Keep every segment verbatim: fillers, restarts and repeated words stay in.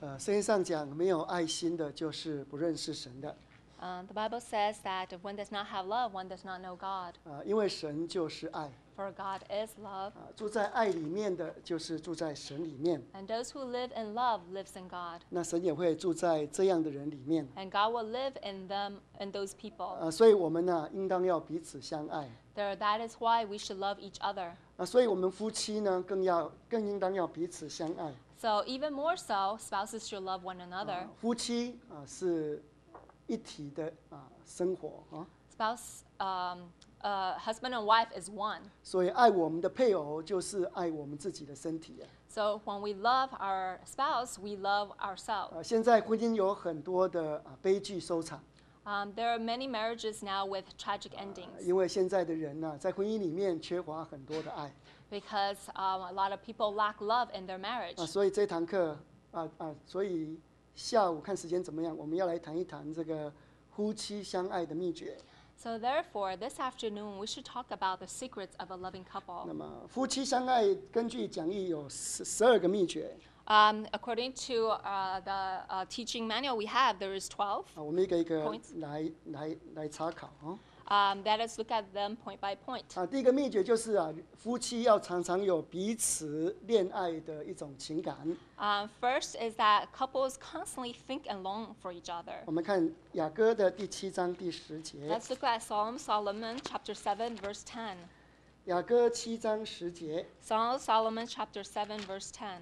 呃，圣经上讲，没有爱心的，就是不认识神的。 Um, the Bible says that if one does not have love, one does not know God. 啊、因为神就是爱。 For God is love, 啊、住在爱里面的，就是住在神里面。 and those who live in love lives in God, 那神也会住在这样的人里面。 and God will live in them, in those people. 啊、所以我们呢，应当要彼此相爱。 There, that is why we should love each other. 啊、所以我们夫妻呢，更要更应当要彼此相爱。 So even more so, spouses should love one another. 啊夫妻啊、是一体的啊、生活啊。 Spouse, um, uh, husband and wife is one. 所以爱我们的配偶，就是爱我们自己的身体啊。 So when we love our spouse, we love ourselves. 啊、现在婚姻有很多的啊、悲剧收场。 Um, there are many marriages now with tragic 啊 endings 因为现在的人呢、在婚姻里面缺乏很多的爱 because um, a lot of people lack love in their marriage. 啊，所以这堂课啊啊，所以下午看时间怎么样，我们要来谈一谈这个夫妻相爱的秘诀。 So therefore, this afternoon we should talk about the secrets of a loving 那 couple. 么夫妻相爱，根据讲义有十十二个秘诀 Um, according to uh, the uh, teaching manual we have, there is twelve. 啊，我们一个一个 Points 来来来查考啊。 Um, let us look at them point by point. 啊，第一个秘诀就是啊，夫妻要常常有彼此恋爱的一种情感。 Um, first is that couples constantly think and long for each other. 我们看雅歌的第七章第十节， Let's look at Psalm Solomon chapter seven verse ten. 雅歌七章十节， Psalm Solomon chapter seven verse ten.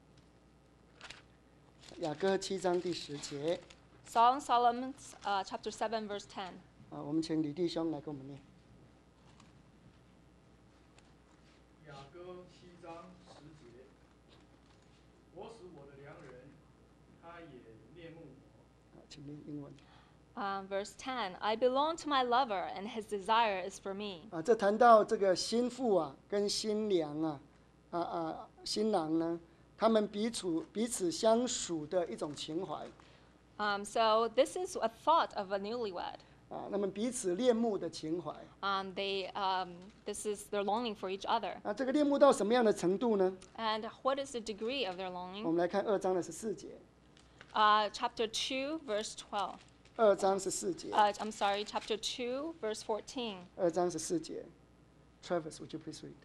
雅歌七章第十节。 Psalm Solomon uh, chapter seven verse ten. 啊，我们请李弟兄来跟我们念。 雅歌七章十节，我使我的良人，他也恋慕我。 啊，请念英文。 Um, verse ten. I belong to my lover, and his desire is for me. 啊，这谈到这个新妇啊，跟新娘啊，啊啊，新郎呢，他们彼此彼此相属的一种情怀 Um, so this is a thought of a newlywed. 啊，那么彼此恋慕的情怀 Um, they, um, this is their longing for each other. 啊，这个恋慕到什么样的程度呢？ And what is the degree of their 我 longing? 们来看二章的十四节， Uh, chapter two, verse twelve. 二章十四节， Uh, I'm sorry, chapter two, verse fourteen. 二章十四节。Travis, would you please read?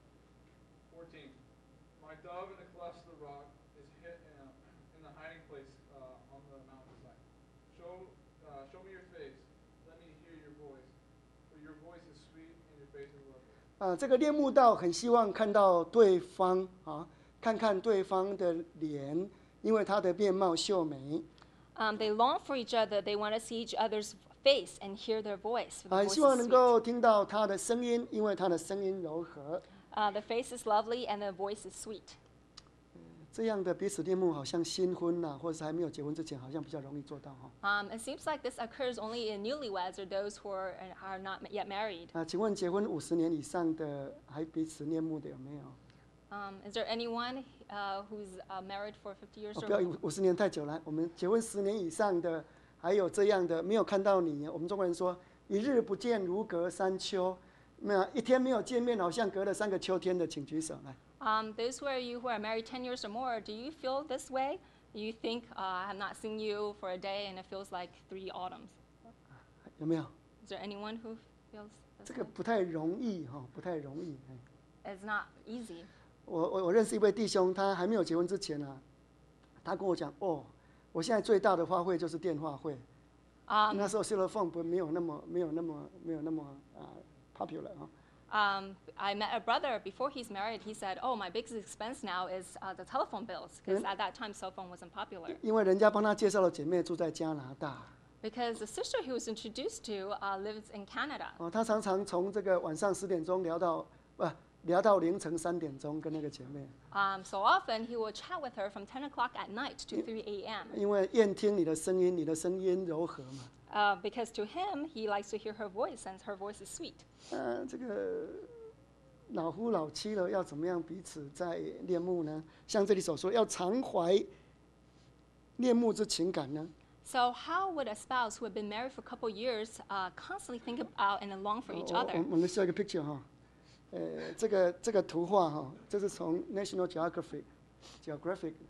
fourteen. My dove in the cleft of the rock is hid in, a, in the hiding place uh, on the mountainside. Show, uh, show me your face. Let me hear your voice. For your voice is sweet and your face is lovely. 啊，这个恋慕到很希望看到对方啊，看看对方的脸，因为他的面貌秀美。 Um, they long for each other. They want to see each other's face and hear their voice. for the 啊， voice 希望 is 能 sweet. 够听到他的声音，因为他的声音柔和。 Uh, the face is lovely and the voice is sweet. 这样的彼此恋慕，好像新婚呐、或者是还没有结婚之前，好像比较容易做到哈。 Um, it seems like this occurs only in newlyweds or those who are, are not yet married. 啊，请问结婚五十年以上的还彼此恋慕的有没有？ Um, is there anyone uh, who's uh, married for fifty years 哦， or 不要 more? 五十年太久了，我们结婚十年以上的，还有这样的没有看到你。我们中国人说“一日不见如隔三秋”，那一天没有见面，好像隔了三个秋天的，请举手来。 Um, those who are you who are married ten years or more, do you feel this way? You think uh, I have not seen you for a day and it feels like three autumns? 有没有？ Is there anyone who feels 这 this 个 way? 不太容易哈，不太容易。哎 It's not easy. 我我我认识一位弟兄，他还没有结婚之前呢、他跟我讲哦，我现在最大的花费就是电话费。 Um, 那时候 cell phone 不没有那么没有那么没有那么啊、popular 啊。 Um, I met a brother before he's married. He said, "Oh, my biggest expense now is uh, the telephone bills, because at that time cell phone wasn't popular." 因为人家帮他介绍了姐妹住在加拿大， Because the sister he was introduced to uh, lives in Canada. 哦，他常常从这个晚上十点钟聊到不、聊到凌晨三点钟，跟那个姐妹， Um, so often he would chat with her from ten o'clock at night to three a m 因为愿听你的声音，你的声音柔和嘛。 Uh, because to him, he likes to hear her voice, since her voice is sweet. 呃，这个老夫老妻了，要怎么样彼此在恋慕呢？像这里所说，要常怀恋慕之情感呢？ So how would a spouse who had been married for a couple years uh, constantly think about and long for each 我 other? 我我们需要一个 picture 哈，呃，这个这个图画哈，这是从 National Geographic Geographic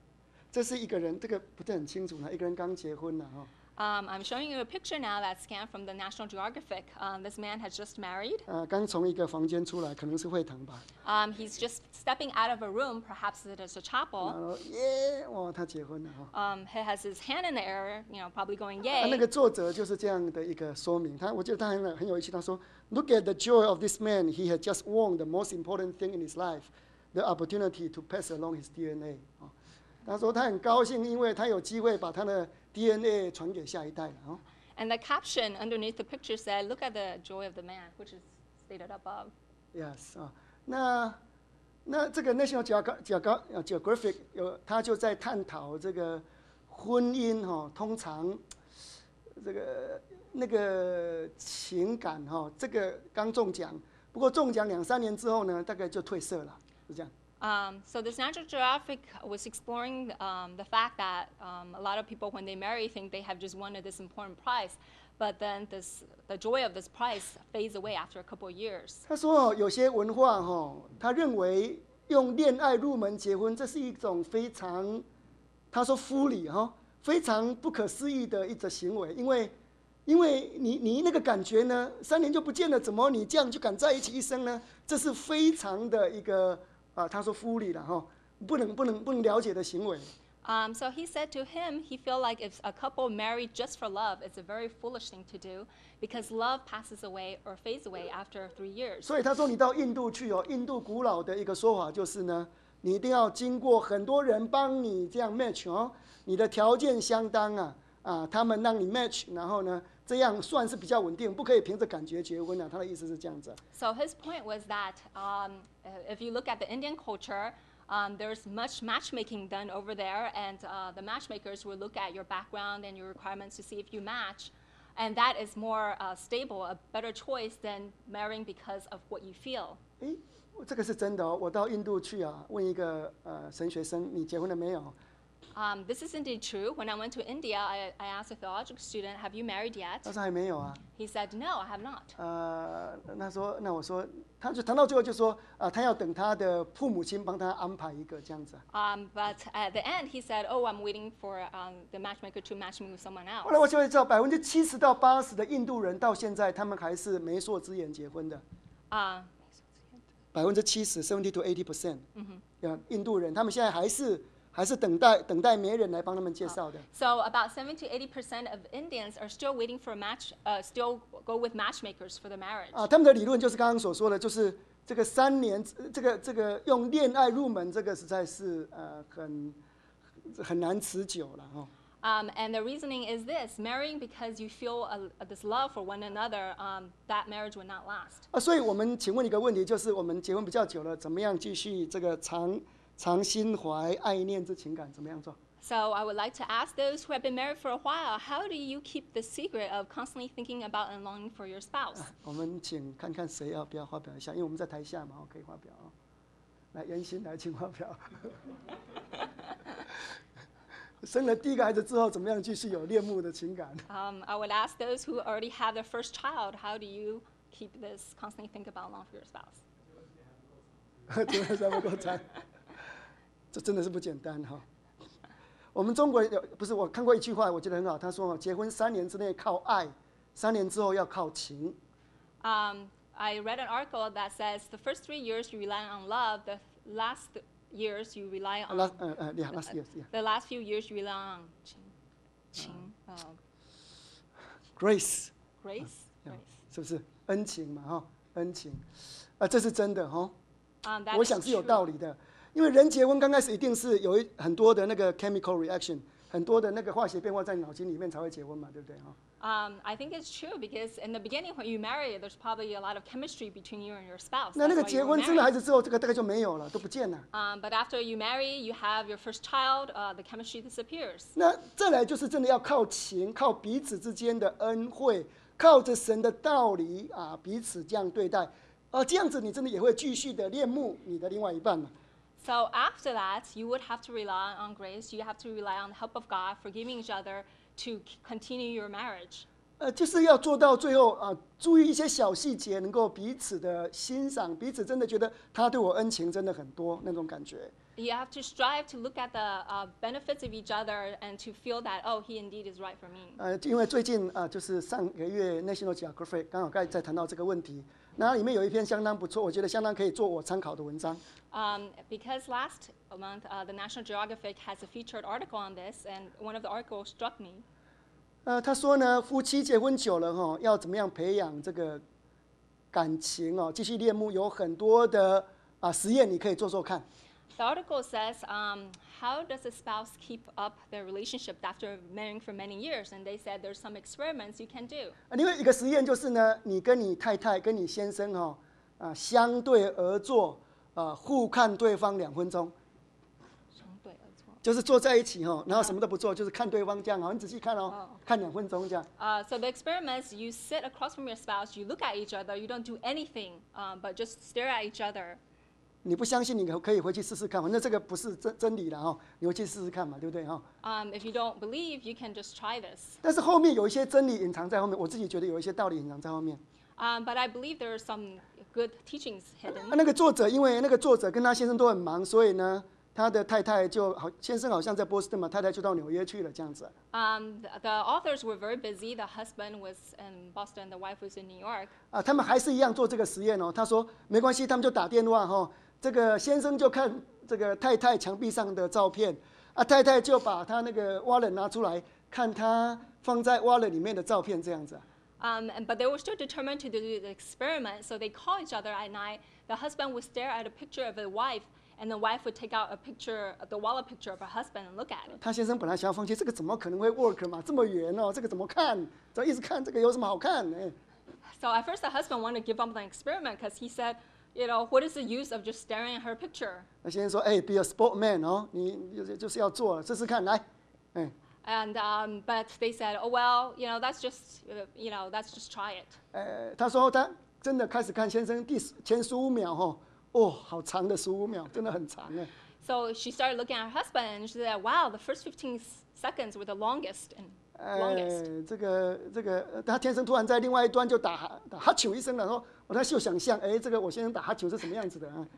这是一个人，这个不是很清楚呢，一个人刚结婚了哈。 Um, I'm showing you a picture now that's scanned from the National Geographic. Um, this man has just married. 呃，刚从一个房间出来，可能是会堂吧。 Um, he's just stepping out of a room, perhaps it is a 然 chapel. 后耶，哇，他结婚了哈。 Um, he has his hand in the air, you know, probably going 啊，那 yay. 个作者就是这样的一个说明。他我觉得他很很有意思。他说 ，Look at the joy of this man. He had just won the most important thing in his life, the opportunity to pass along his D N A。啊，他说他很高兴，因为他有机会把他的 D N A 传给下一代了啊。 And the caption underneath the picture said, "Look at the joy of the man," which is stated above. Yes 啊，那那这个 National Geographic 有他就在探讨这个婚姻哈、哦，通常这个那个情感哈、哦，这个刚中奖，不过中奖两三年之后呢，大概就褪色了，是这样。 Um, so this National Geographic was exploring um, the fact that um, a lot of people, when they marry, think they have just won this important prize, but then this, the joy of this prize fades away after a couple of years. 他说哦，有些文化哈、哦，他认为用恋爱入门结婚，这是一种非常，他说夫礼哈、哦，非常不可思议的一种行为，因为，因为你你那个感觉呢，三年就不见了，怎么你这样就敢在一起一生呢？这是非常的一个。 啊，他说夫礼了哈，不能不能不能了解的行为。 Um, so he said to him, he felt like if a couple married just for love, it's a very foolish thing to do, because love passes away or fades away after three years. 所以他说，你到印度去哦，印度古老的一个说法就是呢，你一定要经过很多人帮你这样 match 哦，你的条件相当啊啊，他们让你 match， 然后呢，这样算是比较稳定，不可以凭着感觉结婚啊。他的意思是这样子。 So his point was that um, if you look at the Indian culture, um, there's much matchmaking done over there, and uh, the matchmakers will look at your background and your requirements to see if you match, and that is more uh, stable, a better choice than marrying because of what you feel. 诶，这个是真的哦。我到印度去啊，问一个呃神学生，你结婚了没有？ Um, this is indeed true. When I went to India, I, I asked a theological student, "Have you married yet?" 他说还没有啊。 He said, "No, I have not." 呃，那说那我说，他就谈到最后就说啊，他要等他的父母亲帮他安排一个这样子。 Um, but at the end, he said, "Oh, I'm waiting for um, the matchmaker to match me with someone 后 else." 来我就会知道，百分之七十到八十的印度人到现在，他们还是媒妁之言结婚的。 Uh, 百分之七十 ，seventy to eighty percent， 嗯，印度人他们现在还是还是等待等待媒人来帮他们介绍的。 So about seventy to eighty percent of Indians are still waiting for a match, uh, still go with matchmakers for the marriage. 啊，他们的理论就是刚刚所说的，就是这个三年，这个这个用恋爱入门，这个实在是呃很很难持久了哈。 Um, and the reasoning is this: marrying because you feel a, a, this love for one another, um, that marriage would not last. 啊，所以我们请问一个问题，就是我们结婚比较久了，怎么样继续这个长长心怀爱念之情感，怎么样做？ So I would like to ask those who have been married for a while, how do you keep the secret of constantly thinking about and longing for your spouse? 我们请看看谁要不要发表一下，因为我们在台下嘛，哦可以发表啊。来，袁心来，请发表。生了第一个孩子之后，怎么样继续有恋慕的情感？ Um, I would ask those who already have their first child, how do you keep this constantly think about long for your spouse? 真的是不够长，这真的是不简单哈。我们中国有不是我看过一句话，我觉得很好。他说：“结婚三年之内靠爱，三年之后要靠情。” Um, I read an article that says the first three years you rely on love, the last years you rely on Last, 呃呃，yeah, last year, yeah. the last few years you rely on 情, 情, uh, Grace, grace, yeah. grace. 是不是恩情嘛？哈，恩情，啊，这是真的哈。 Um, that 我 is 想是有 true. 道理的，因为人结婚刚开始一定是有一很多的那个 chemical reaction， 很多的那个化学变化在脑筋里面才会结婚嘛，对不对哈？ Um, I think it's true because in the beginning when you marry, there's probably a lot of chemistry between you and your spouse. 那那 That's 个 why 结 you were 婚生了孩 married. 子之后，这个大概就没有了，都不见了。 Um, but after you marry, you have your first child, uh, the chemistry disappears. 那再来就是真的要靠情，靠彼此之间的恩惠，靠着神的道理啊，彼此这样对待，啊，这样子你真的也会继续的恋慕你的另外一半了。 So after that, you would have to rely on grace. You have to rely on the help of God, forgiving each other to c- continue your marriage. 呃，就是要做到最后啊，注意一些小细节，能够彼此的欣赏，彼此真的觉得他对我恩情真的很多那种感觉。 You have to strive to look at the uh, benefits of each other and to feel that, oh, he indeed is right for me. 呃，因为最近啊、呃，就是上个月 National Geographic 刚好刚才在谈到这个问题，那里面有一篇相当不错，我觉得相当可以做我参考的文章。 Um, because last month, uh, the National Geographic has a featured article on this, and one of the articles struck me. 呃，他说呢，夫妻结婚久了哈，要怎么样培养这个感情哦，继续恋慕，有很多的啊、实验你可以做做看。 The article says, um, how does a spouse keep up their relationship after marrying for many years? And they said there's some experiments you can do. 啊另外一个实验就是呢，你跟你太太、跟你先生哈啊相对而坐，啊互看对方两分钟，就是坐在一起哈，然后什么都不做，就是看对方这样哦，你仔细看哦，看两分钟这样。 Uh, so the experiments, you sit across from your spouse, you look at each other, you don't do anything, um, but just stare at each other. 你不相信，你可以回去试试看，反正这个不是真真理了哈，你回去试试看嘛，对不对哈？ Um, if you don't believe, you can just try this. 但是后面有一些真理隐藏在后面，我自己觉得有一些道理隐藏在后面。 Um, but I believe there are some good teachings 啊 hidden. 那个作者，因为那个作者跟他先生都很忙，所以呢，他的太太就好，先生好像在波士顿嘛，太太就到纽约去了这样子。 Um, the, the authors were very busy. The husband was in Boston, the wife was in New York. 啊，他们还是一样做这个实验哦。他说没关系，他们就打电话哈、哦，这个先生就看这个太太墙壁上的照片，啊，太太就把他那个 wallet 拿出来看他放在 wallet 里面的照片这样子啊。 Um, and, but they were still determined to do the experiment, so they call each other at night. The husband would stare at a picture of the wife, and the wife would take out a picture, the wallet picture of her husband, and look at it. 他先生本来想要放弃，这个怎么可能会 work 嘛？这么远哦，这个怎么看？只要一直看这个有什么好看？哎， So at first, the husband wanted to give up on the experiment because he said, you know, what is the use of just staring at her picture? 那先生说，哎，be a sportman 哦，你就就是要做，试试看，来，哎。 And um, but they said, oh well, you know, that's just, uh, you know, that's just try it. 呃，他说他真的开始看先生第十前十五秒哈，哦，好长的十五秒，真的很长哎。 So she started looking at her husband, and she said, wow, the first fifteen seconds were the longest and 呃 longest.， 这个这个，呃他先生突然在另外一端就打哈打哈啾一声了，说，我在就想象，哎，这个我先生打哈啾是什么样子的啊？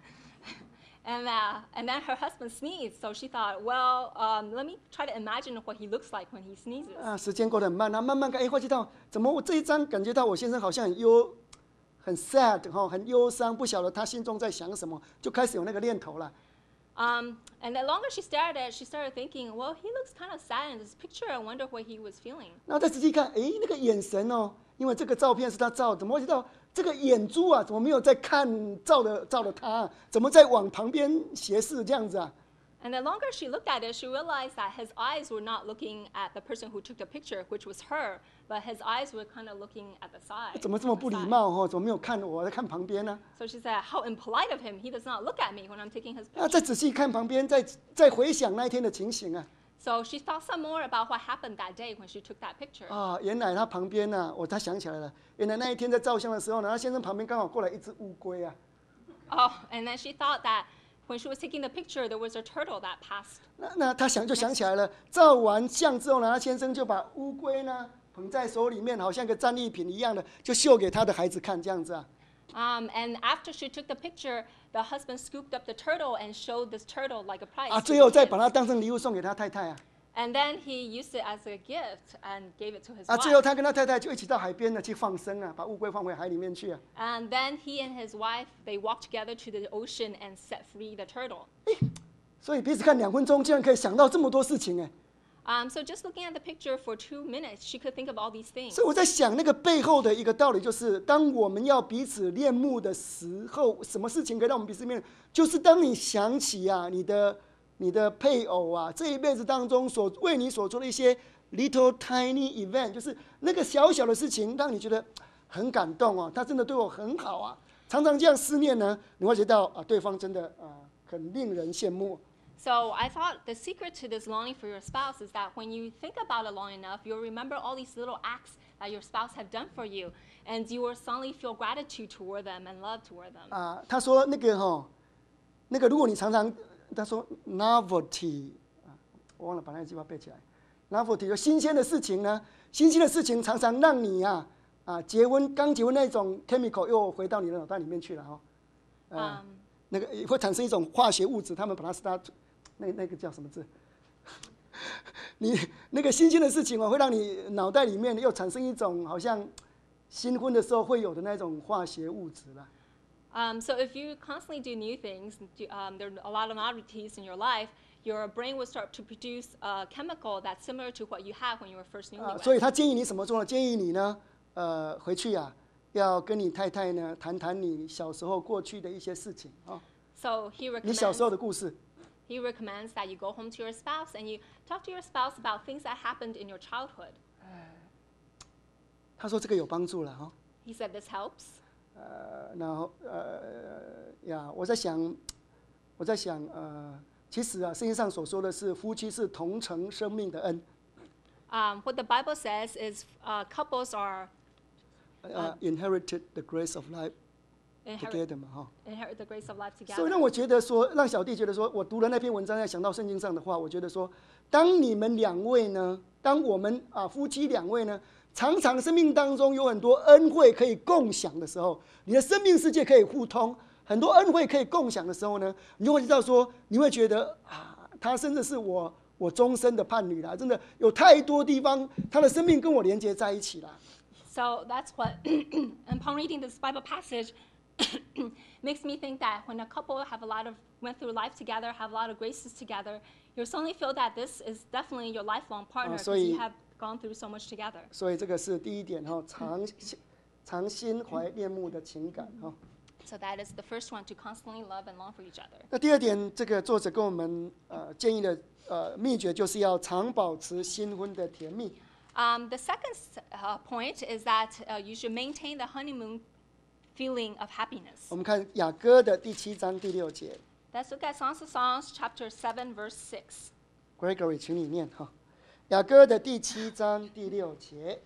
And, uh, and then her husband sneezed, so she thought, well, um, let me try to imagine what he looks like when he sneezes. 啊，时间过得很慢，然后慢慢看，哎，发觉到怎么我这一张感觉到我先生好像很忧，很 sad 哈，很忧伤，不晓得他心中在想什么，就开始有那个念头了。 Um, and the longer she stared at it, she started thinking, well, he looks kind of sad in this picture. I wonder what he was feeling. 然后再仔细看，哎，那个眼神哦，因为这个照片是他照，怎么会知道这个眼珠啊，怎么没有在看照的照的他、啊，怎么在往旁边斜视这样子啊？ And the longer she looked at it, she realized that his eyes were not looking at the person who took the picture, which was her, but his eyes were kind of looking at the side. 怎么这么不礼 on the side. 貌哈、哦？怎么没有看我，在看旁边呢、 So she said, how impolite of him. He does not look at me when I'm taking his 啊？啊， picture. 再仔细看旁边，再再回想那一天的情形啊！ So she thought some more about what happened that day when she took that picture. 啊，原来他旁边呢、啊，我他想起来了，原来那一天在照相的时候呢，他先生旁边刚好过来一只乌龟啊。 Oh, and then she thought that when she was taking the picture, there was a turtle that passed. 那那他想就想起来了，照完相之后呢，他先生就把乌龟呢捧在手里面，好像个战利品一样的，就秀给他的孩子看，这样子啊。 Um, and after she took the picture, the husband scooped up the turtle and showed this turtle like a prize. 啊， to 最 the 后再 kids. 把它当成礼物送给他太太啊。 And then he used it as a gift and gave it to his 啊，最后 wife. 他跟他太太就一起到海边呢去放生啊，把乌龟放回海里面去啊。 And then he and his wife, they walked together to the ocean and set free the turtle. 所以彼此看两分钟，竟然可以想到这么多事情哎。 Um, so just looking at the picture for two minutes, she could think of all these things. 所以我在想，那个背后的一个道理就是，当我们要彼此恋慕的时候，什么事情可以让我们彼此恋慕？就是当你想起啊，你的你的配偶啊，这一辈子当中所为你所做的一些 little tiny event，就是那个小小的事情，让你觉得很感动哦，他真的对我很好啊。常常这样思念呢，你会觉得啊，对方真的啊，很令人羡慕。 So I thought the secret to this longing for your spouse is that when you think about it long enough, you'll remember all these little acts that your spouse have done for you, and you will suddenly feel gratitude toward them and love toward them. 啊，他说那个哈、哦，那个如果你常常，他说 novelty 啊，我忘了把那句话背起来。novelty 就新鲜的事情呢，新鲜的事情常常让你啊啊结婚刚结婚那种 chemical 又回到你的脑袋里面去了哈、哦。呃 Um, 那个会产生一种化学物质，他们把它 start 那那个叫什么字？你那个新鲜的事情哦，会让你脑袋里面又产生一种好像新婚的时候会有的那种化学物质啦。 Um, so if you constantly do new things, do, um, there are a lot of novelties in your life, your brain will start to produce a chemical that's similar to what you have when you were first 啊， newlywed. 所以他建议你什么做呢？建议你呢，呃，回去啊，要跟你太太呢谈谈你小时候过去的一些事情啊， So he 你小 recommends, 时候的故事。 he recommends that you go home to your spouse and you talk to your spouse about things that happened in your childhood. 他说这个有帮助了哈。 He said this helps. 呃，然后呃呀，我在想，我在想，呃，其实啊，圣经上所说的是夫妻是同承生命的恩， Um, what the Bible says is uh, couples are 呃、inherited the grace of life inherit, together 嘛哈。 inherit the grace of life 所以 together. 让我觉得说，让小弟觉得说，我读了那篇文章，在想到圣经上的话，我觉得说，当你们两位呢，当我们啊夫妻两位呢，常常生命当中有很多恩惠可以共享的时候，你的生命世界可以互通，很多恩惠可以共享的时候呢，你就会知道说，你会觉得啊，他真的是我我终身的伴侣啦，真的有太多地方，他的生命跟我连接在一起啦。 So that's what, upon reading this Bible passage, makes me think that when a couple have a lot of went through life together, have a lot of graces together, you suddenly feel that this is definitely your lifelong partner because 所以- you have gone through so much together. 所以这个是第一点哈，常常心怀恋慕的情感哈。 So that is the first one, to constantly love and long for each other. 那第二点，这个作者跟我们呃建议的呃秘诀，就是要常保持新婚的甜蜜。 Um, the second uh, point is that uh, you should maintain the honeymoon feeling of happiness. 我们看雅歌的第七章第六节 Let's look at Songs of Songs, chapter seven, verse six. ，Gregory， 请你念哈。雅歌的第七章第六节，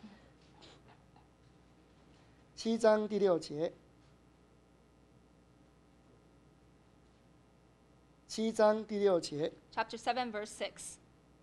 七章第六节，七章第六节。 Chapter seven, verse six.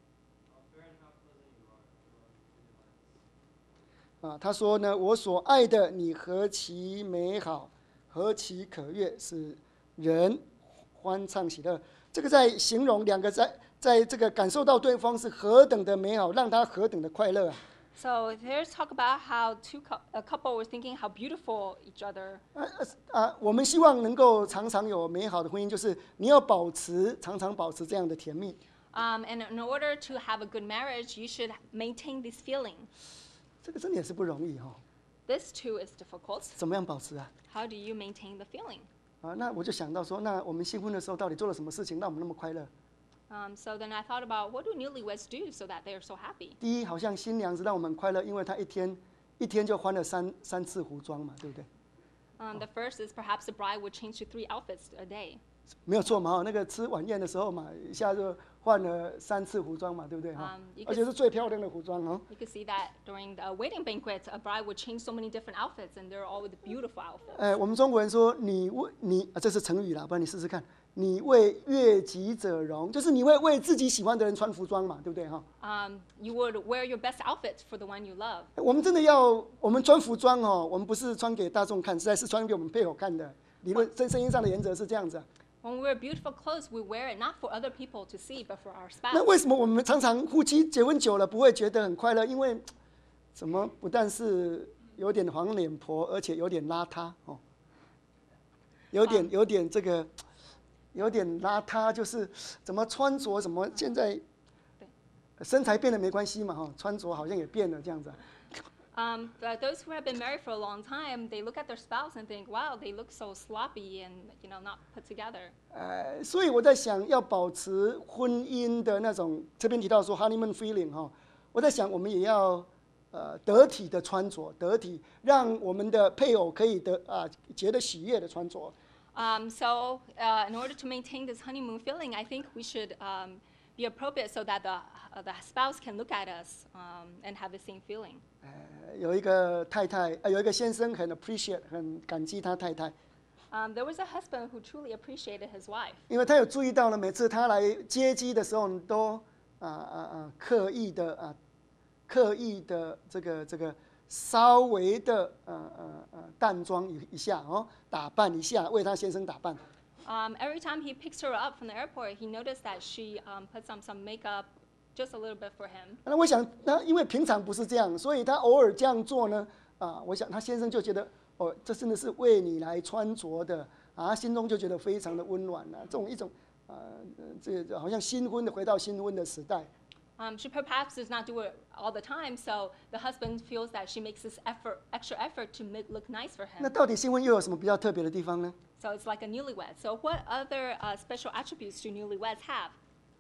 啊，他说呢，我所爱的你何其美好，何其可悦，使人欢畅喜乐。这个在形容两个在在这个感受到对方是何等的美好，让他何等的快乐啊！ So there's talk about how two cou- a couple were thinking how beautiful each other. 啊啊啊！我们希望能够常常有美好的婚姻，就是你要保持常常保持这样的甜蜜。 Um, and in order to have a good marriage, you should maintain this feeling. 这个真的也是不容易哈、哦， This too is difficult. 怎么样保持啊？ How do you maintain the feeling? 啊，那我就想到说，那我们新婚的时候到底做了什么事情，让我们那么快乐？ Um, so then I thought about, what do newlyweds do so that they are so happy? 第一，好像新娘子让我们快乐，因为她一天一天就换了三三次服装嘛，对不对？ Um, the first is perhaps the bride would change to three outfits a day. 没有错嘛，哈，那个吃晚宴的时候嘛，一下就换了三次服装嘛，对不对哈？ Um, you 而 could- 且是最漂亮的服装哦。 You could see that during the wedding banquet, a bride would change so many different outfits, and they're all with beautiful outfits. 呃，我们中国人说你为你、啊，这是成语啦，不然你试试看，你为悦己者容，就是你会为自己喜欢的人穿服装嘛，对不对哈？ Um, you would wear your best outfit for the one you love. 我们真的要，我们穿服装哦，我们不是穿给大众看，实在是穿给我们配偶看的。理论圣圣经上的原则是这样子、啊。 When we wear beautiful clothes, we wear it not for other people to see, but for our 那 spouse. 为什么我们常常夫妻结婚久了不会觉得很快乐？因为怎么不但是有点黄脸婆，而且有点邋遢哦，有点有点这个有点邋遢，就是怎么穿着怎么现在身材变了没关系嘛哈，穿着好像也变了这样子、啊。 Um, but those who have been married for a long time, they look at their spouse and think, wow, they look so sloppy and, you know, not put together. 呃，所以我在想要保持婚姻的那种，这边提到说 honeymoon feeling 哈，我在想我们也要呃得体的穿着，得体，让我们的配偶可以得啊、觉得喜悦的穿着。 Um, so uh, in order to maintain this honeymoon feeling, I think we should um, be appropriate so that the, uh, the spouse can look at us um, and have the same feeling. 呃，有一个太太，呃，有一个先生很 appreciate，很感激他太太， Um, there was a husband who truly appreciated his wife. 因为他有注意到了，每次他来接机的时候，都啊啊啊刻意的啊刻意的这个这个稍微的呃呃呃淡妆一一下哦，打扮一下，为他先生打扮。 Um, every time he picks her up from the airport, he noticed that she um, puts on some makeup just a little bit for him. 那我想，他因为平常不是这样，所以他偶尔这样做呢，啊，我想他先生就觉得，哦，这真的是为你来穿着的啊，他心中就觉得非常的温暖了、啊。这种一种，呃，这个好像新婚的回到新婚的时代。 Um, she perhaps does not do it all the time, so the husband feels that she makes this effort, extra effort to make, look nice for 那 him. 到底新婚又有什么比较特别的地方呢？ So it's like a newlywed. So what other uh, special attributes do newlyweds have?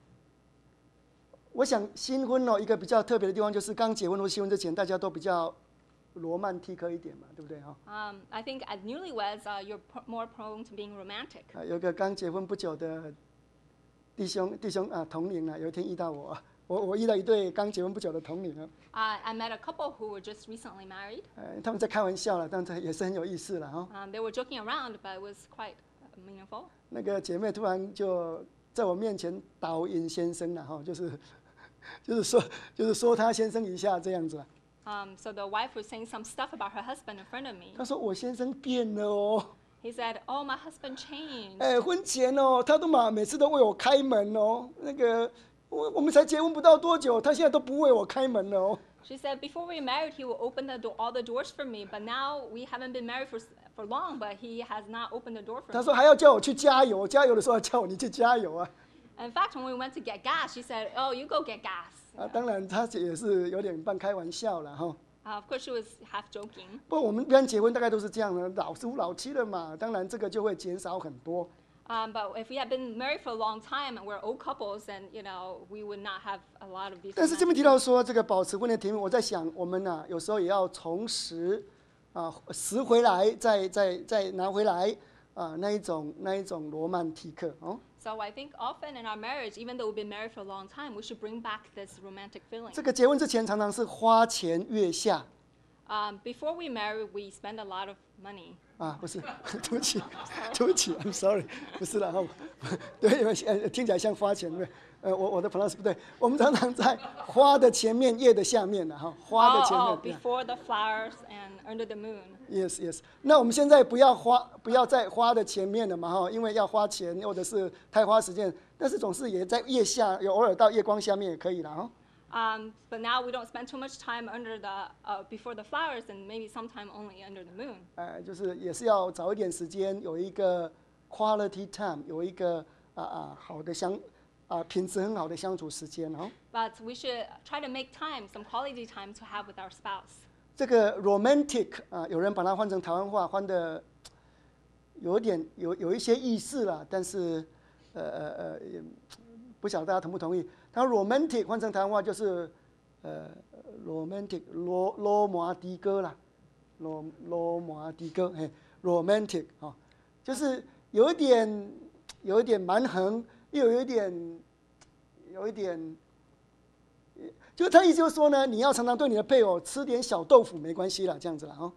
我想新婚哦，一个比较特别的地方就是刚结婚或新婚之前，大家都比较罗曼蒂克一点嘛，对不对哈？ Um, I think as newlyweds, uh, you're pr- more prone to being romantic. 啊，有一个刚结婚不久的弟兄弟兄啊，同龄啊，有一天遇到我。 我我遇到一对刚结婚不久的同龄啊， Uh, I met a couple who were just recently married. 呃，他们在开玩笑了，但这也是很有意思了哈。 Um, they were joking around, but it was quite uh, meaningful. 那个姐妹突然就在我面前导引先生了哈，就是就是说就是说她先生一下这样子了。 Um, so the wife was saying some stuff about her husband in front of me. 她说我先生变了哦， He said, "Oh, my husband changed. 哎，婚前哦，他都嘛每次都为我开门哦，那个。 我我们才结婚不到多久，他现在都不为我开门了哦。 She said, before we married, he would open the do- all the doors for me, but now we haven't been married for, s- for long, but he has not opened the door for 他 me. 说还要叫我去加油，加油的时候还叫我你去加油啊。 In fact, when we went to get gas, she said, "Oh, you go get gas." 啊，当然他也是有点半开玩笑了哈。 Uh, of course, she was half joking. 不过我们一般结婚大概都是这样的，老夫老妻了嘛，当然这个就会减少很多。 Um, but if we had been married for a long time and we're old couples, then you know we would not have a lot of these. 但是这边 romantic 提到说这个保持婚姻的题目，我在想我们呢、啊、有时候也要重拾啊拾回来，再再再拿回来啊那一种那一种罗曼蒂克哦。 So I think often in our marriage, even though we've been married for a long time, we should bring back this romantic feeling. 这个结婚之前常常是花前月下 Um, before we marry, we spend a lot of money. 啊，不是，对不起，对不起 ，I'm sorry， 不是了哈，对，呃，听起来像花前面，呃，我我的 pronounce 不对，我们常常在花的前面，叶的下面的哈，花的前 Oh, 面 oh, 对。 before the flowers and under the moon. Yes, yes。那我们现在不要花，不要在花的前面了嘛哈，因为要花钱或者是太花时间，但是总是也在叶下，有偶尔到夜光下面也可以了哈。 Um, but now we don't spend too much time under the uh, before the flowers, and maybe sometime only under the moon. 呃，就是也是要找一点时间，有一个 quality time， 有一个啊啊好的相啊品质很好的相处时间哦。 But we should try to make time, some quality time to have with our spouse. 这个 romantic 啊，有人把它换成台湾话，换的有点有有一些意思啦，但是呃呃呃，也不晓得大家同不同意。它 romantic 换成台湾话就是呃 romantic 罗罗马迪哥啦，罗罗马迪哥，嘿 romantic 啊、哦，就是有一点有一点蛮横，又有一点有一点。就是他意思就是说呢，你要常常对你的配偶吃点小豆腐没关系啦，这样子啦哦。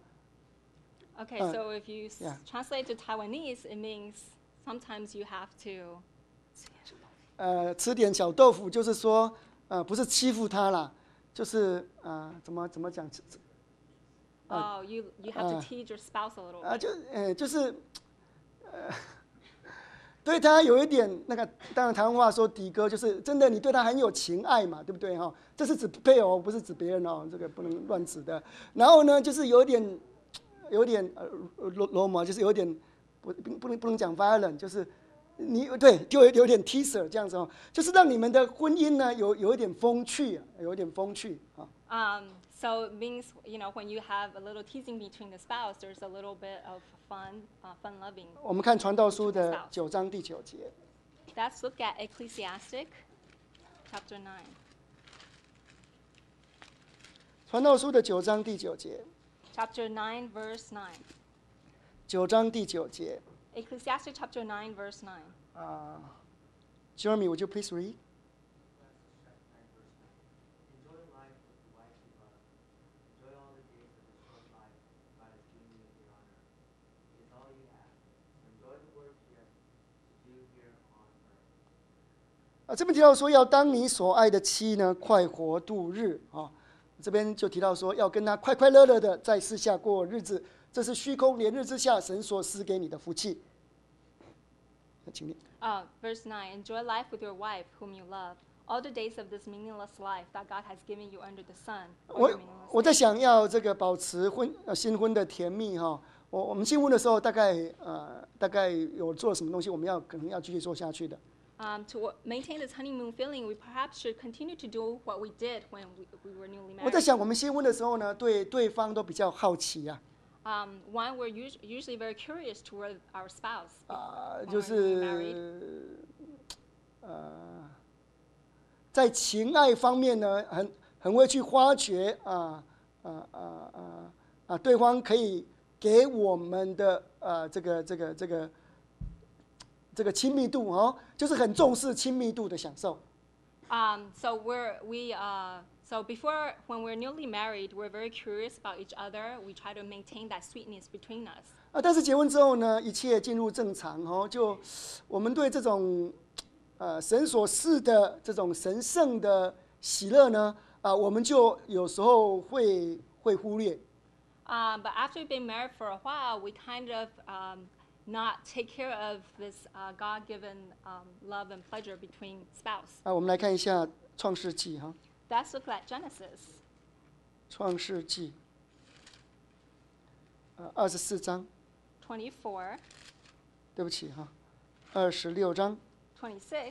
Okay, Uh, so if you s- yeah. translate to Taiwanese, it means sometimes you have to. 呃，吃点小豆腐就是说，呃，不是欺负他啦，就是呃，怎么怎么讲？ Oh, you you have to uh, tease your spouse a little 啊， bit. 就呃，就是呃，对他有一点那个，当然台湾话说的哥，就是真的你对他很有情爱嘛，对不对哈、哦？这是指配偶，不是指别人哦，这个不能乱指的。然后呢，就是有一点，有点呃罗罗马，就是有点不不不能不能讲 violent， 就是你对，就有有点 teaser 这样子哦，就是让你们的婚姻呢有有一点风趣，有一点风趣啊。 Um, so it means you know when you have a little teasing between the spouse, there's a little bit of fun, uh, fun loving. 我们看传道书的九章第九节。 Let's look at Ecclesiastic, chapter nine. 传道书的九章第九节。 Chapter nine, verse nine. 九章第九节。 Ecclesiastic chapter nine, verse nine. 啊、uh, ，Jeremy, would you please read? Enjoy life with the wife you love. Enjoy all the days of this short life God has given you with your honor. It is all you have. Enjoy the work you have to do here on earth. 啊，这边提到说要当你所爱的妻呢，快活度日啊。这边就提到说要跟他快快乐乐的在世下过日子，这是虚空连日之下神所赐给你的福气。 请你。 Uh, verse nine, enjoy life with your wife, whom you love, all the days of this meaningless life that God has given you under the sun. or 我 your meaningless 我在 days. 想要这个保持婚呃新婚的甜蜜哈，我我们新婚的时候大概呃大概有做了什么东西，我们要可能要继续做下去的。 Um, to wa- maintain this honeymoon feeling, we perhaps should continue to do what we did when we, we were newly 我在 married. 想我们新婚的时候呢，对对方都比较好奇啊， Um, one, we're us- usually very curious toward our spouse. 啊、 when 就 we're newly 是呃在情爱方面呢，很很会去发掘啊啊啊啊啊对方可以给我们的呃这个这个这个这个亲密度哦，就是很重视亲密度的享受。 Um, so we're we uh, so before when we're newly married, we're very curious about each other. We try to maintain that sweetness between us. 啊，但是结婚之后呢，一切进入正常哦，就我们对这种呃神所赐的这种神圣的喜乐呢，啊，我们就有时候会会忽略。 Um, but after we've been married for a while, we kind of um, not take care of this uh, God-given um, love and pleasure between spouse. 啊，我们来看一下创世纪哈， Let's look at Genesis 创世纪，呃，二十四章， twenty-four, 对不起哈，二十六章， twenty-six,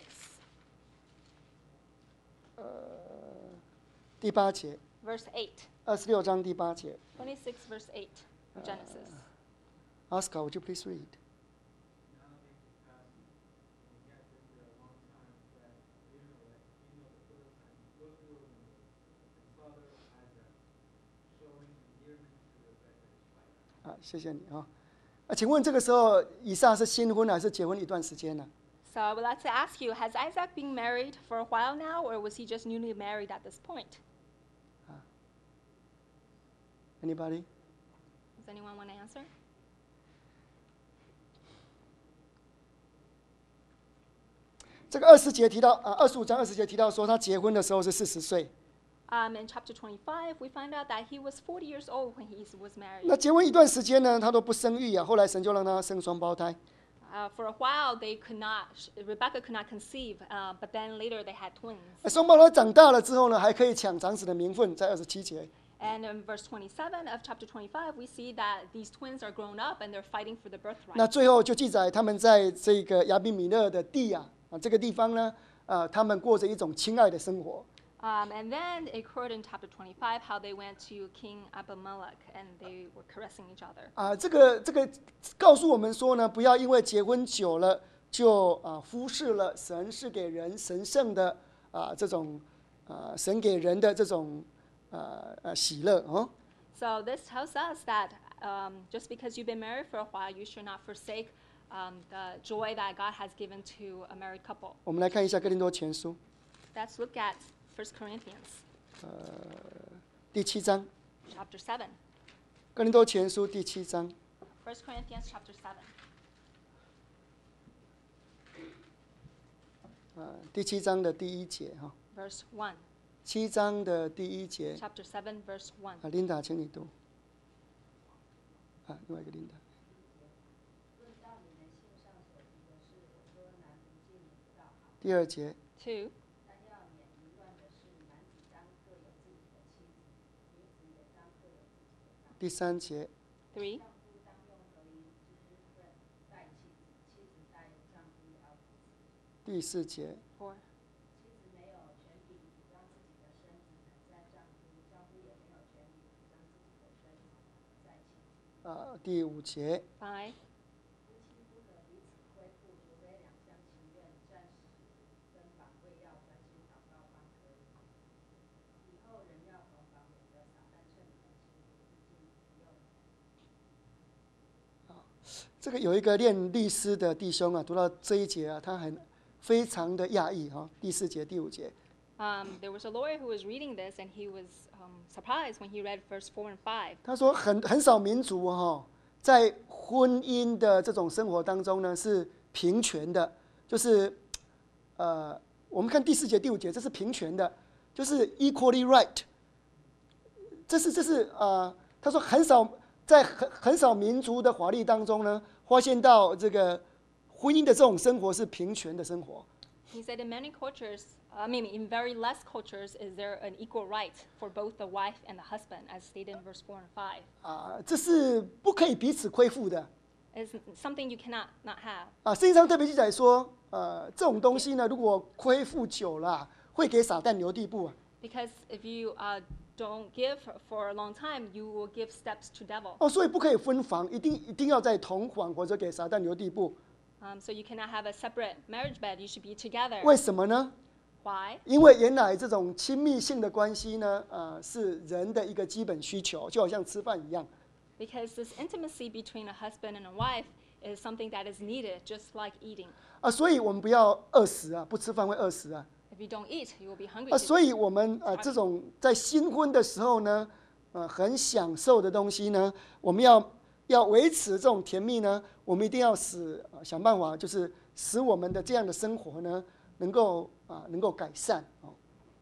第八节， verse eight. 二十六章第八节。 twenty-six, verse eight of Genesis. Oscar, would you please read? Now it came to pass, when he had been there a long time, that Abimelech, king of the Philistines, looked to the window, and saw there Isaac, showing endearment to Rebekah his wife. 啊，谢谢你啊。啊，请问这个时候以撒是新婚还是结婚一段时间呢？ So I would like to ask you, has Isaac been married for a while now, or was he just newly married at this point? Anybody? Does anyone want to answer? 这个二十节提到啊，二十五章二十节提到说他结婚的时候是四十岁。 Um, in chapter twenty-five, we find out that he was forty years old when he was married. 那结婚一段时间呢，他都不生育啊，后来神就让他生双胞胎。 Uh, for a while, they could not, Rebecca could not conceive, uh, but then later they had twins. 啊双胞胎长大了之后呢，还可以抢长子的名分，在二十七节。 And in verse twenty-seven of chapter twenty-five, we see that these twins are grown up and they're fighting for the 那 birthright. 最后就记载他们在这个亚比米勒的地啊啊这个地方呢，啊他们过着一种亲爱的生活。 Um, and then it occurred in chapter twenty-five how they went to King Abimelech and they were caressing each other. 啊，这个这个告诉我们说呢，不要因为结婚久了就啊忽视了神是给人神圣的啊这种啊神给人的这种呃呃喜乐哦。 So this tells us that um, just because you've been married for a while, you should not forsake um, the joy that God has given to a married couple. 我们来看一下哥林多前书 Let's look at First Corinthians 第七章， chapter seven. 哥林多前书第七章 First Corinthians chapter seven. 啊第七章的第一节哈， Verse one. 七章的第一节 Chapter seven, verse one. 啊，琳达，请你读。啊，另外一个琳达。第二节， Two. 第三节， Three. 第四节， Four. 啊，第五节， Five. 这个有一个练律师的弟兄啊，读到这一节啊，他很非常的讶异哈。第四节、第五节， Um, there was a lawyer who was reading this, and he was um, surprised when he read verse four and five. 他说很很少民族哈，在婚姻的这种生活当中呢是平权的，就是呃，我们看第四节、第五节，这是平权的，就是 equally right。这是这是呃，他说很少在很很少民族的法律当中呢，发现到这个婚姻的这种生活是平权的生活。 He said in many cultures, I mean, in very less cultures, is there an equal right for both the wife and the husband, as stated in verse four and five. 啊，这是不可以彼此亏负的。 It's something you cannot not have. 啊，圣经上特别记载说，呃，这种东西呢，如果亏负久了啊，会给撒旦留地步啊。 Because if you uh, don't give for a long time, you will give steps to devil. 哦，所以不可以分房，一定一定要在同房，或者给撒旦留地步。 Um, so you cannot have a separate marriage bed. You should be together. 为什么呢？ Why? 因为原来这种亲密性的关系呢，呃，是人的一个基本需求，就好像吃饭一样。 Because this intimacy between a husband and a wife is something that is needed, just like eating. 啊，所以我们不要饿死啊，不吃饭会饿死啊。 If you don't eat, you will be hungry. 啊， to- 所以我们呃这种在新婚的时候呢，呃很享受的东西呢，我们要要维持这种甜蜜呢，我们一定要使、呃、想办法，就是使我们的这样的生活呢，能够啊、能够改善哦。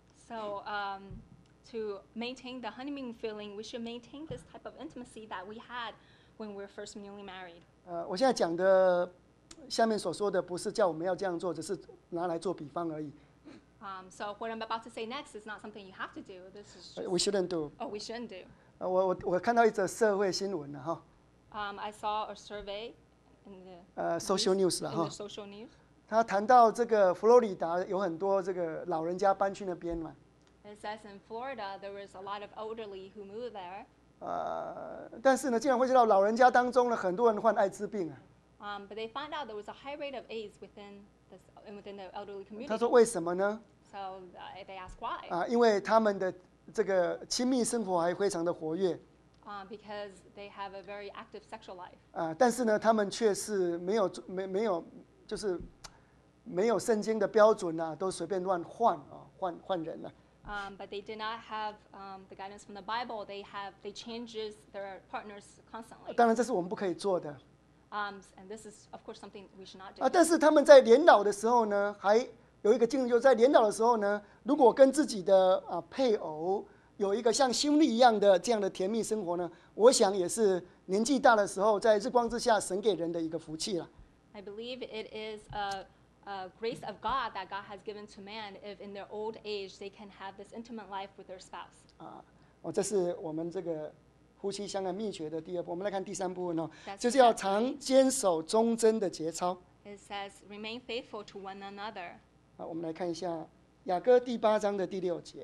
So um, to maintain the honeymoon feeling, we should maintain this type of intimacy that we had when we were first newly married. 呃，我现在讲的下面所说的不是叫我们要这样做，只是拿来做比方而已。 Um, so what I'm about to say next is not something you have to do. This is 呃 just, We shouldn't do。 oh, we shouldn't do. 呃，我我我看到一则社会新闻了哈， Um, I saw a survey in the 呃，social news 了 in the 哈。 social news. 他谈到这个佛罗里达有很多这个老人家搬去那边嘛， It says in Florida there was a lot of elderly who moved there, 呃，但是呢，竟然会知道老人家当中呢，很多人患艾滋病啊。 um, but they found out there was a high rate of AIDS within this, within the elderly 他 community. 说为什么呢？ So uh, they asked why. 啊，因为他们的这个亲密生活还非常的活跃 Um, because they have a very active sexual life. 啊，但是呢，他们却是没有没没有就是没有圣经的标准啊，都随便乱换啊，换换人了。 Um, but they did not have um, the guidance from the Bible. They have they changes their partners constantly. 当然，这是我们不可以做的 Um, and this is of course something we should not do. 啊。但是他们在年老的时候呢，还有一个经历，就是在年老的时候呢，如果跟自己的啊配偶有一个像兄弟一样的这样的甜蜜生活呢，我想也是年纪大的时候，在日光之下神给人的一个福气了。 I believe it is a, a grace of God that God has given to man if in their old age they can have this intimate life with their spouse. 啊，哦，这是我们这个夫妻相爱秘诀的第二步。我们来看第三部分哦， That's 就是要 step 常坚守忠贞的节操。 It says, "Remain faithful to one another." 啊，我们来看一下雅歌第八章的第六节。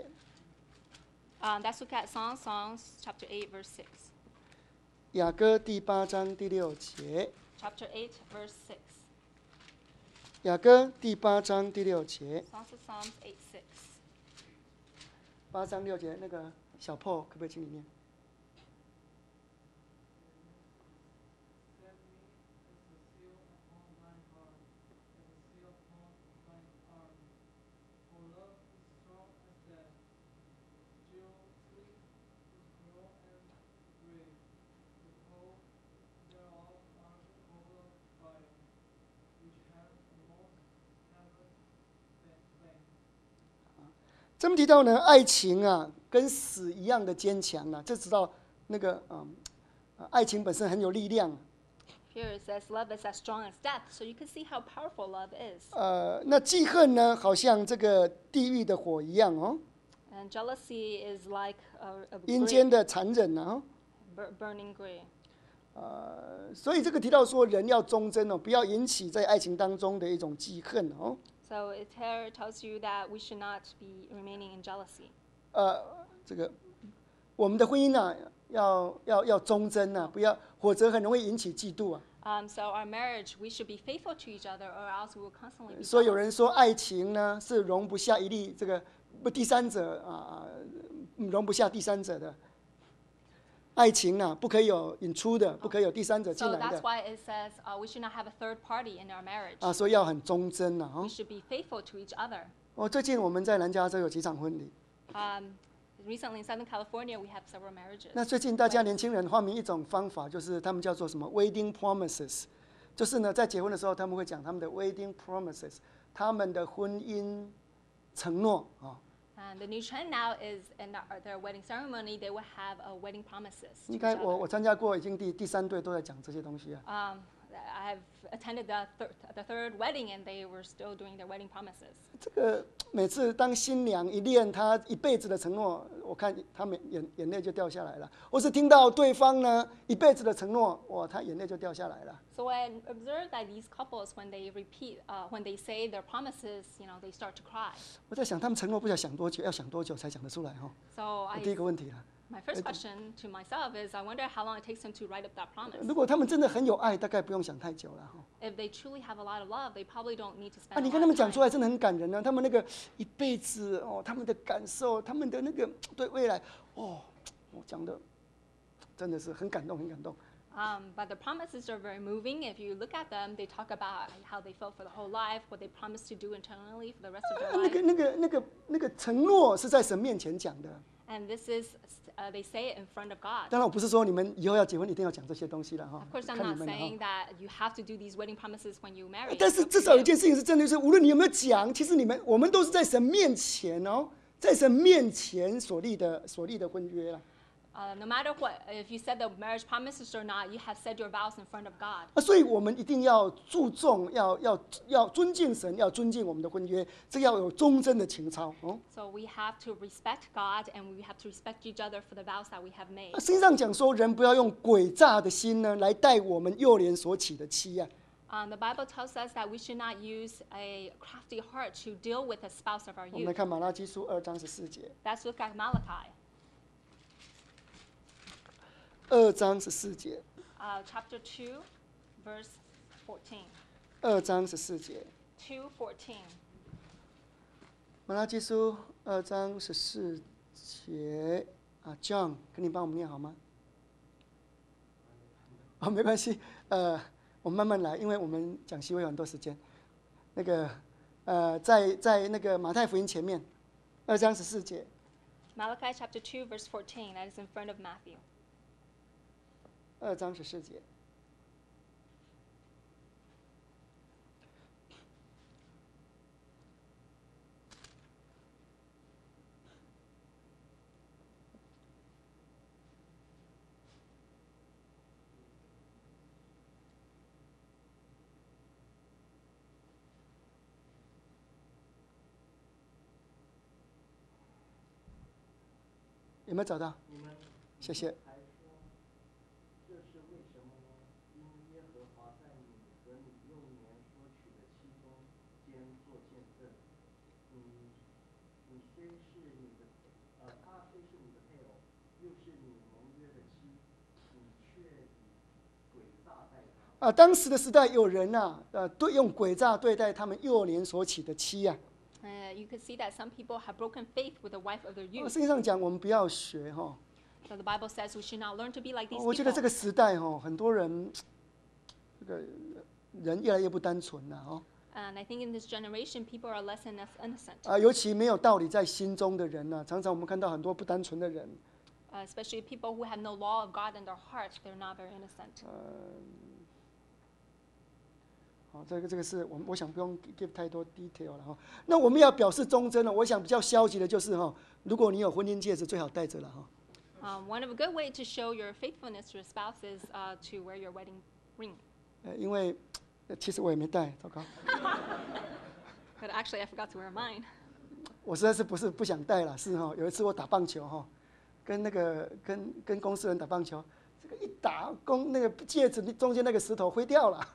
Um, let's look at Song Songs chapter eight verse six. 雅歌第八章第六节。 Chapter eight verse six. 雅歌第八章第六节。 Songs of Psalms eight six. 八章六节，那个小破可不可以请你念？ Set me as a seal upon thine heart, as a seal upon thine arm. For love is strong as death, jealousy is cruel as the grave. The coals thereof are the coal of fire, which hath a most heaven flame. 这么提到呢，爱情啊，跟死一样的坚强啊，这知道那个嗯，呃爱情本身很有力量。 Here it says, "Love is as strong as death." So you can see how powerful love is. 呃，那记恨呢，好像这个地狱的火一样哦， And jealousy is like a, a 阴 grave, 间的残忍啊、哦。 bur- burning grave. 呃，所以这个提到说，人要忠贞哦，不要引起在爱情当中的一种记恨哦。 So it here tells you that we should not be remaining in jealousy. 呃，这个我们的婚姻啊，要要要忠贞啊，不要，否则很容易引起嫉妒啊。 Um, so our marriage, we should be faithful to each other, or else we will constantly be 所以有 jealous. 人说，爱情呢是容不下一粒这个不第三者啊、嗯容不下第三者的。爱情啊，不可以有引出的，不可以有第三者进 So 来 that's 的 why it says uh, we should not have a third party in our marriage. 啊，所以要很忠贞啊。 We 哦， should be faithful to each other. 哦，最近我们在南加州有几场婚礼。 Um, recently in Southern California, we have several marriages. 那最近大家年轻人发明一种方法，就是他们叫做什么 wedding promises，就是呢在结婚的时候他们会讲他们的 wedding promises，他们的婚姻承诺啊。 And the new trend now is in their, their wedding ceremony, they will have a wedding promises. To 应 each 该我 other. 我参加过，已经第第三对都在讲这些东西啊。 Um, I've attended the, thir- the third wedding, and they were still doing their wedding promises. 这个每次当新娘一念她一辈子的承诺，我看他们眼眼泪就掉下来了。或是听到对方呢一辈子的承诺，哇，他眼泪就掉下来了。 So I observe that these couples, when they repeat, uh, when they say their promises, you know, they start to cry. 我在想，他们承诺不晓得想多久，要想多久才讲得出来哈？ So 第一 I, 个问题了。 my first question to myself is, I wonder how long it takes them to write up that promise. 如果他们真的很有爱，大概不用想太久了哈。 If they truly have a lot of love, they probably don't need to 啊， spend 你 a 看 lot 他们 of 讲出 time. 来真的很感人呢、他们那个一辈子哦，他们的感受，他们的那个对未来，哦，我讲的真的是很感动，很感动。 Um, but the promises are very moving. If you look at them, they talk about how they felt for the whole life, what they promised to do internally for the rest of 啊 their 那个 life. 那个那个那个承诺是在神面前讲的。 And this is, uh, they say it in front of God. 当然，我不是说你们以后要结婚一定要讲这些东西了哈 Of course, 看 I'm 你 not 们了哈 saying that you have to do these wedding promises when you marry. 但 It's 是 up 至 to 少有一 you. 件事情是真的，就是无论你有没有讲，其实你们我们都是在神面前哦，在神面前所立的所立的婚约了。 Uh, no matter what, if you said the marriage promises or not, you have said your vows in front of God. 啊，所以我们一定要注重，要要要尊敬神，要尊敬我们的婚约，这要有忠贞的情操哦。 So we have to respect God, and we have to respect each other for the vows that we have made. 啊，圣经上讲说，人不要用诡诈的心呢来待我们幼年所起的妻啊。 Um, the Bible tells us that we should not use a crafty heart to deal with the spouse of our 我们来 youth. 看马拉基书二章十四节， Let's look at Malachi, 二章十四节， uh, chapter two, verse fourteen. 二章十四节， two fourteen. 马拉基书二章十四节啊 ，John， 可你帮我们念好吗？哦，没关系，呃，我们慢慢来，因为我们讲习会有很多时间。那个，呃，在在那个马太福音前面，二章十四节， Malachi chapter two, verse fourteen. That is in front of Matthew. 二章十四节。有没有找到？ 你们谢谢。 还说，这是为什么呢？因耶和华在你和你幼年所娶的妻中间做见证。你你虽是你的，呃，他虽是你的配偶，又是你盟约的妻，你却以诡诈待他。 啊，当时的时代有人呐、呃，对用诡诈对待他们幼年所起的妻呀、 Uh, you could see that some people have broken faith with the wife of their 啊。 youth. 圣经上讲，我们不要学哈、 So the Bible says we should not learn to be like these 我觉得 people. 这个时代哈、很多人这个人越来越不单纯了哦。 And I think in this generation, people are less and less innocent, 啊，尤其没有道理在心中的人呢、常常我们看到很多不单纯的人。 uh, especially people who have no law of God in their heart. They're not very innocent. 好、这个这个是我们我想不用 give 太多 detail 了哈、那我们要表示忠贞了，我想比较消极的就是哈、如果你有婚姻戒指，最好戴着了哈、 Um, one of a good way to show your faithfulness to your spouse is uh, to wear your wedding ring. 呃，因为呃其实我也没戴，糟糕， But actually, I forgot to wear mine. 我实在是不是不想戴了，是哈、有一次我打棒球哈、跟那个跟跟公司人打棒球，这个一打公那个戒指中间那个石头灰掉了。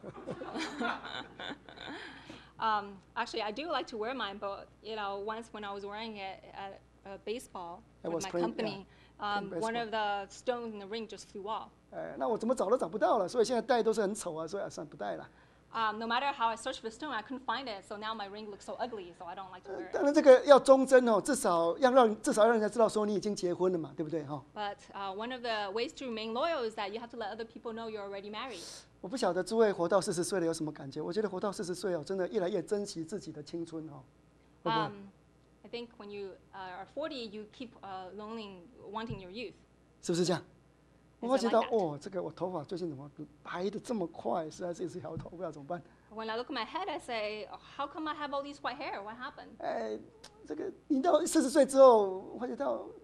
Um, actually, I do like to wear mine, but you know, once when I was wearing it at uh, baseball I with was my playing- company, yeah, um, playing one baseball. of the stones in the ring just flew off. 哎，那我怎么找都找不到了，所以现在戴都是很丑啊，所以啊算不戴了。 Um, no matter how I searched for the stone, I couldn't find it. So now my ring looks so ugly, so I don't like to wear 当 it. 然这个要忠贞哦，至少要让至少让人家知道说你已经结婚了嘛，对不对哈、 But uh, one of the ways to remain loyal is that you have to let other people know you're already married. 我不晓得诸位活到四十岁了有什么感觉？我觉得活到四十岁哦，真的越来越珍惜自己的青春哦。会不会？ Um, I think when you uh, are forty, you keep uh, longing, wanting your youth. 是不是这样？ Is 我会 it 觉得 like that? 哦，这个我头发最近怎么白的这么快？实在是一只摇头，不知道怎么办。 When I look at my head, I say, "Oh, how come I have all these white hair? What happened?" 哎，这个你到四十岁之后，我觉到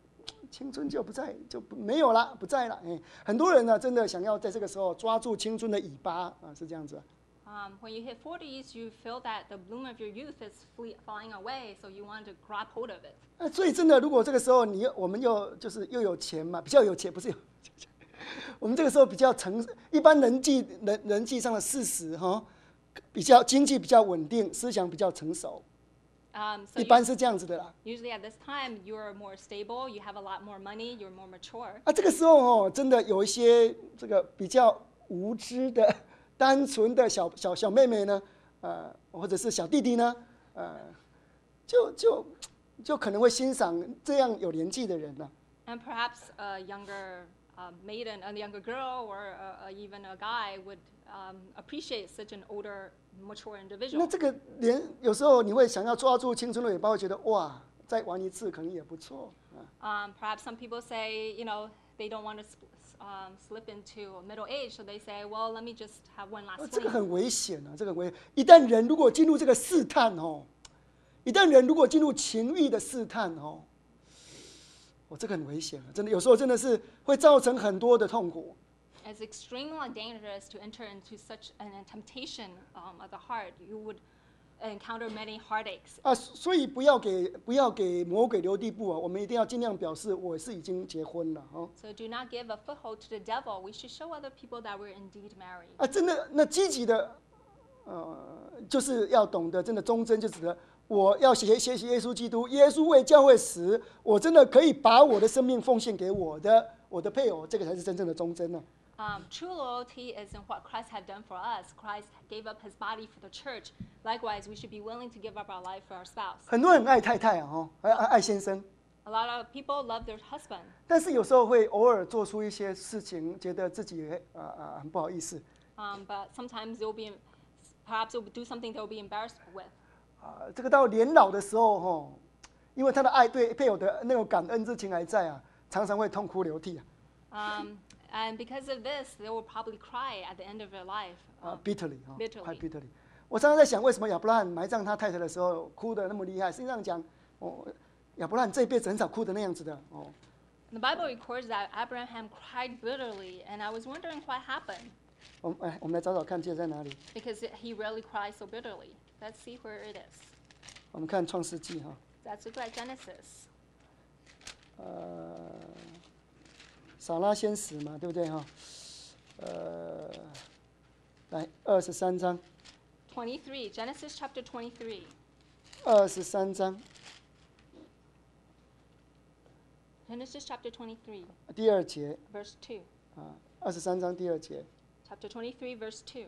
青春就不在，就不没有了，不在了。哎，很多人呢，真的想要在这个时候抓住青春的尾巴啊，是这样子。 Um, when you hit forties, you feel that the bloom of your youth is flee, flying away, so you want to grab hold of it. 啊，所以真的，如果这个时候你我们又就是又有钱嘛，比较有钱，不是有，我们这个时候比较成，一般人际人人际上的事实哈，比较经济比较稳定，思想比较成熟， Um, so 一般 you- 是这样子的啦。 usually at this time, you're more stable, you have a lot more money, you're more mature. 啊，这个时候哦，真的有一些这个比较无知的、单纯的小小小妹妹呢，呃，或者是小弟弟呢，呃，就就就可能会欣赏这样有年纪的人呢、 And perhaps a younger uh, maiden, a younger girl, or uh, even a guy would um, appreciate such an older, mature 那 individual. 这个连有时候你会想要抓住青春的尾巴，会觉得哇，再玩一次可能也不错啊。 Um, perhaps some people say, you know, they don't want to sp- um, slip into middle age, so they say, well, let me just have one 呃 last 这个 fling. 很危险啊！这个很危，一旦人如果进入这个试探哦，一旦人如果进入情欲的试探哦，哦，这个很危险啊！真的，有时候真的是会造成很多的痛苦。 It's extremely dangerous to enter into such an, a temptation um, of the heart. You would encounter many heartaches. 啊，所以不要给不要给魔鬼留地步啊！我们一定要尽量表示我是已经结婚了哦。 So do not give a foothold to the devil. We should show other people that we're indeed married. 啊，真的，那积极的，呃，就是要懂得真的忠贞，就指的我要学学习耶稣基督，耶稣为教会死，我真的可以把我的生命奉献给我的我的配偶，这个才是真正的忠贞呢、 Um, true loyalty is in what Christ had done for us. Christ gave up his body for the church. Likewise, we should be willing to give up our life for our spouse. 很多人很爱太太啊，哦，爱爱爱先生， A lot of people love their husband, 但是有时候会偶尔做出一些事情，觉得自己啊啊很不好意思 um, but sometimes they'll be, perhaps they'll do something they'll be embarrassed with. 啊。这个到年老的时候哈、哦，因为他的爱对配偶的那种感恩之情还在啊，常常会痛哭流涕啊。 Um, and because of this, they will probably cry at the end of their life. 啊 Um, ，bitterly 哈 bitterly ，quite bitterly。我常常在想，为什么亚伯拉罕埋葬他太太的时候哭得那么厉害？实际上讲，哦，亚伯拉罕这一辈子很少哭的那样子的哦。 the Bible records that Abraham cried bitterly, and I was wondering what happened 我们哎，我们来找找看，记得在哪里？ because he really cried so bitterly. Let's see where it is. 我们看创世纪哈， Let's look at Genesis. 呃，撒拉先死嘛，对不对哈？呃，来二十三章， twenty-three, Genesis chapter twenty-three. 二十三章 Genesis chapter twenty-three, 第二节 verse two. 啊，二十三章第二节， Chapter twenty-three, verse two.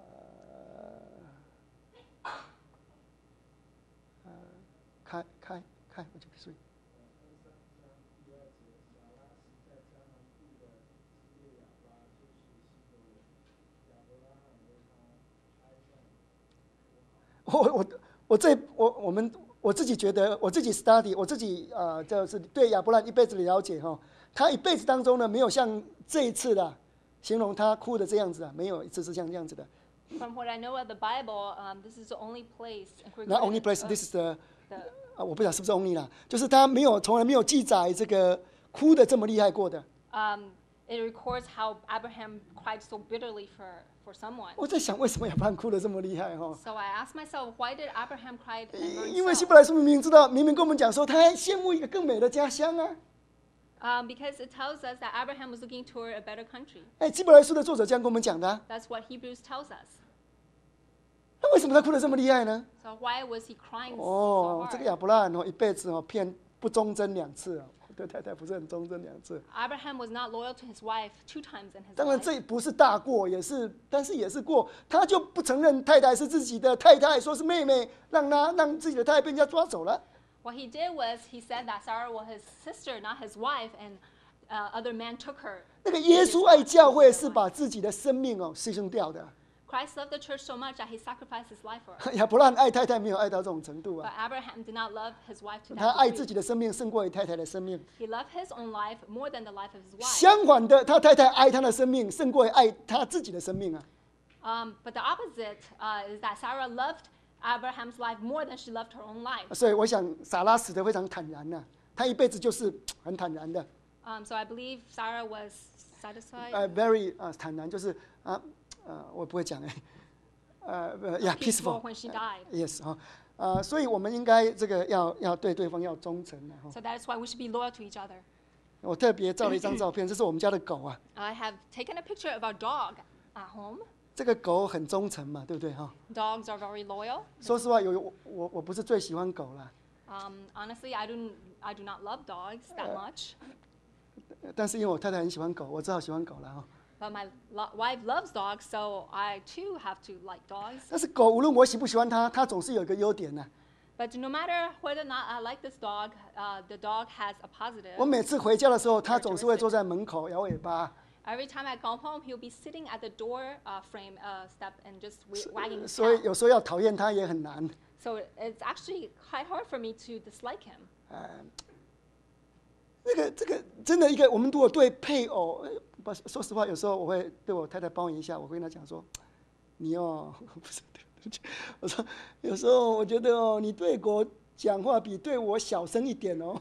开开开，我就睡。 第二节，撒拉实在迦南地的基列亚巴，就是希伯伦。亚伯拉罕为他哀痛。 我我我这我我们我自己觉得，我自己 study，我自己呃，就是对亚伯兰一辈子的了解哈，他一辈子当中呢，没有像这一次的形容他哭的这样子啊，没有一次是像这样子的。 From what I know of the Bible, um, this is the only place. Not only recorded place, of this is the the 啊，我不知道是不是 only 啦，就是他没有从来没有记载这个哭的这么厉害过的。 um, it records how Abraham cried so bitterly for, for someone. 我在想，为什么亚伯兰哭的这么厉害哈？ So I asked myself, why did Abraham cry and 因为希 burn 伯来书明明知道，明明跟我们讲说，他还羡慕一个更美的家乡啊。 Um, because it tells us that Abraham was looking toward a better country. 哎，希伯来书的作者这样跟我们讲的、啊， That's what Hebrews tells us. 那为什么他哭的这么厉害呢？ So why was he crying 哦 so， 这 hard? 个亚伯拉罕哦，一辈子哦骗不忠贞两次啊，对太太不是很忠贞两次。 Abraham was not loyal to his wife two times in his 当然 life. 这不是大过，也是，但是也是过。他就不承认太太是自己的太太，说是妹妹，让他让自己的太太被人家抓走了。 What he did was he said that Sarah was his sister, not his wife, and uh, other men took her. 那个耶稣爱教会是把自己的生命哦牺牲掉的。 Christ loved the church so much that he sacrificed his life for her. 亚伯拉罕爱太太没有爱到这种程度 But 啊， Abraham did not love his wife to 他 that 爱自 degree. 己的生命胜过于太太的生命。 He loved his own life more than the life of his wife. 相反的，他太太爱他的生命胜过于爱他自己的生命啊。 Um, but the opposite uh, is that Sarah loved Abraham's life more than she loved her own life. 所以我想撒拉死得非常坦然呐、 她一辈子就是很坦然的， Um, so I believe Sarah was satisfied. 呃、very 啊、坦然就是啊呃我不会讲哎，呃呃 yeah peaceful peaceful when she died. yes 哈、呃所以我们应该这个要要对对方要忠诚的哈。 So that is why we should be loyal to each other. 我特别照了一张照片，这是我们家的狗啊， I have taken a picture of our dog at home. 这个狗很忠诚嘛，对不对哈？ Dogs are very loyal. 说实话，有我我我不是最喜欢狗啦， Um, honestly, I do I do not love dogs that much, 但是因为我太太很喜欢狗，我只好喜欢狗了哈。 but my lo- wife loves dogs, so I too have to like dogs. 但是狗无论我喜不喜欢它，它总是有一个优点呢、 But no matter whether or not I like this dog, uh, the dog has a positive. 我每次回家的时候，它总是会坐在门口摇尾巴， Every time I come home, he'll be sitting at the door uh, frame uh, step and just wa- wagging his 所以 tail. 有时候要讨厌它也很难。 So it's actually quite hard for me to dislike him. 呃，这个这个真的一个，我们如果对配偶，呃不说实话，有时候我会对我太太抱怨一下，我会跟她讲说，你哦，不是对不起，我说有时候我觉得哦，你对我讲话比对我小声一点哦。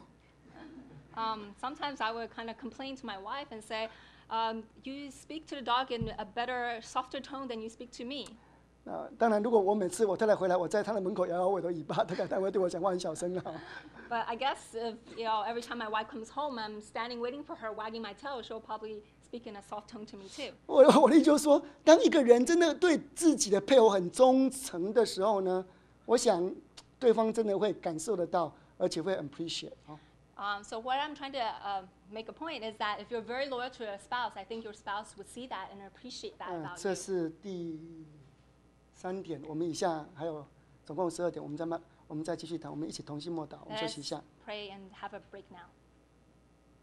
Um, sometimes I would kind of complain to my wife and say, um, you speak to the dog in a better, softer tone than you speak to me. 啊，当然，如果我每次我太太回来，我在她的门口摇摇我的尾巴，她她会对我讲话很小声啊。 But I guess if, you know, every time my wife comes home, I'm standing waiting for her, wagging my tail, she'll probably speak in a soft tone to me too. 我我的意思就是说，当一个人真的对自己的配偶很忠诚的时候呢，我想对方真的会感受得到，而且会 appreciate 啊。 Um, so what I'm trying to uh, make a point is that if you're very loyal to your spouse, I think your spouse would see that and appreciate that 嗯， about 这 you. 是第三点，我们以下还有总共十二点，我们再慢，我们再继续谈，我们一起同心默祷，我们休息一 Let's 下。 pray and have a break now.